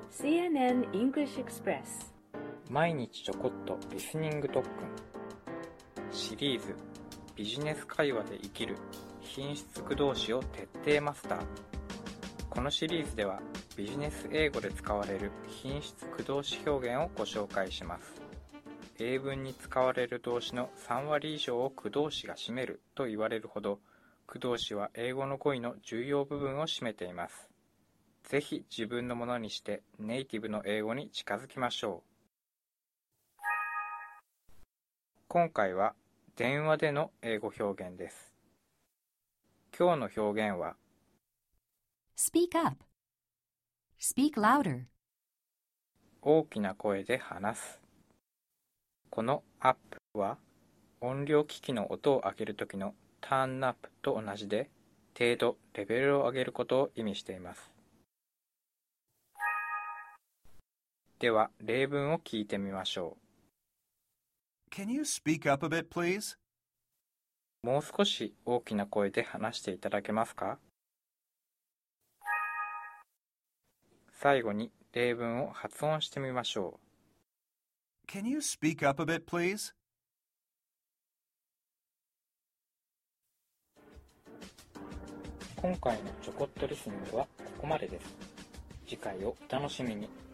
CNN English Express 毎日ちょこっとリスニング特訓シリーズビジネス会話で生きる品質駆動詞を徹底マスター。このシリーズではビジネス英語で使われる品質駆動詞表現をご紹介します。英文に使われる動詞の3割以上を駆動詞が占めると言われるほど、駆動詞は英語の語彙の重要部分を占めています。ぜひ自分のものにしてネイティブの英語に近づきましょう。今回は電話での英語表現です。今日の表現は Speak up. Speak louder. 大きな声で話す。この up は音量機器の音を上げるときの turn up と同じで、程度、レベルを上げることを意味しています。では、例文を聞いてみましょう。Can you speak up a bit, please? もう少し大きな声で話していただけますか？最後に例文を発音してみましょう。Can you speak up a bit, please? 今回のちょこっとリスニングはここまでです。次回をお楽しみに。